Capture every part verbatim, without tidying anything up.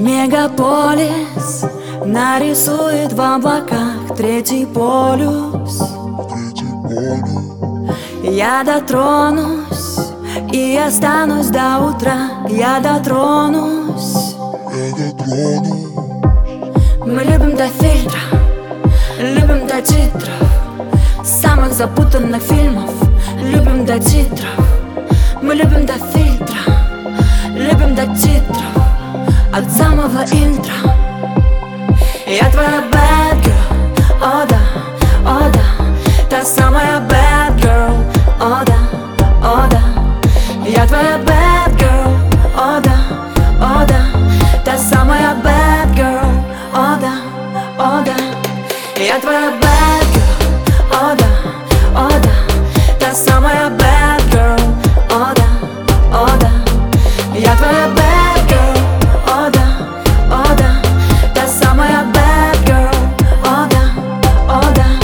Мегаполис нарисует в облаках третий полюс. Третий полюс. Я дотронусь и останусь до утра. Я дотронусь. Я дотронусь. Мы любим до фильтра, любим до титров самых запутанных фильмов. Любим до титров. Мы любим до фильтра, любим до титров от самого интро. Я твоя bad girl, о да, о да. Та самая bad girl, о да, о да. Я твоя bad girl, о да, о да. Та самая bad girl, о да, о да. Я твоя bad girl, о да, о да. Та самая bad girl, о да, о да. Я твоя bad girl, о да, о да. Та самая bad girl, о да, о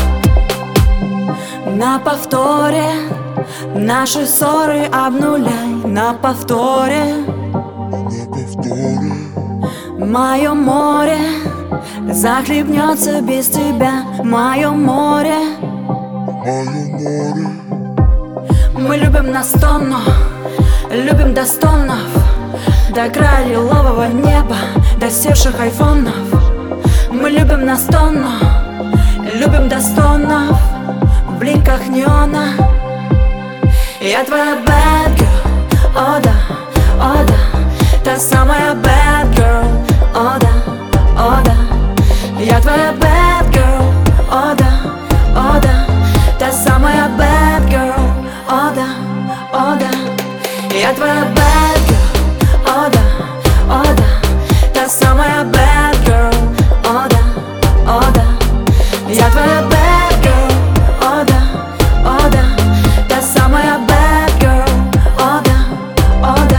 да. На повторе наши ссоры обнуляй. На повторе На повторе. мое море захлебнется без тебя. Мое море. Мое море. Мы любим на сто, но любим до стонов, до края лилового неба, до севших айфонов. Мы любим на сто, но любим до стонов, в бликах неона. Я твоя bad girl, о да, о да. Та самая bad girl, о да, о да. Я твоя bad girl, о да, о да. Та самая bad girl, о да, о да. Я твоя bad girl, о да, о да. Та самая bad girl, о да, о да. Я твоя bad girl, о да, о да. Та самая bad girl, о да, о да.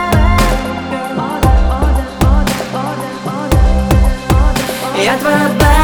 Я твоя bad girl.